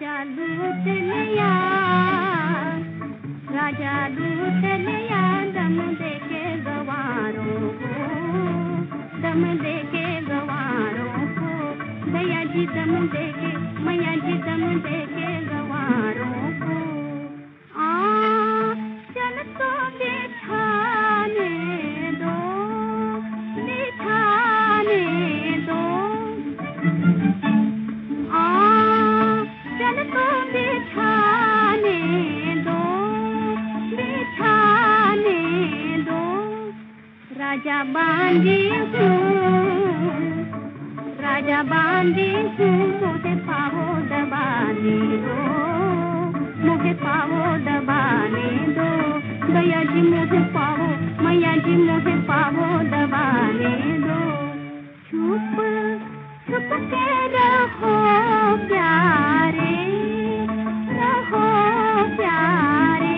राजा लूट लिया, राजा लूट लिया, दम दे के गवारों को, दम दे के गवारों को, दया जी दम दे के, मैया जी दम दे के गवारों को। चल तो बिठाने दो, बिठाने दो, चल तो बिठाने दो, बिठाने दो, राजा बांधी हूँ, राजा बांधी हूँ, मुझे पाओ दबाने दो, मुझे पाओ दबाने दो, दया जी मुझे पाओ, मैया जी मुझे पाओ दबाने दो। छुप छुप के रहो प्यारे, रहो प्यारे,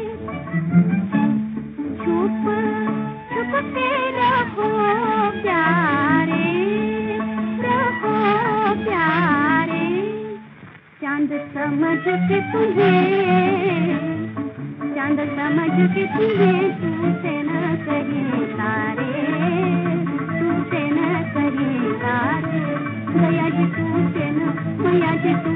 छुप छुप के रहो प्यारे, रहो प्यारे, चांद समझ के तुम्हें, चांद समझ के तुम्हें, टूटे न कहीं तारे, टूटे न कहीं तारे, दया जी टूटे न, मैया जी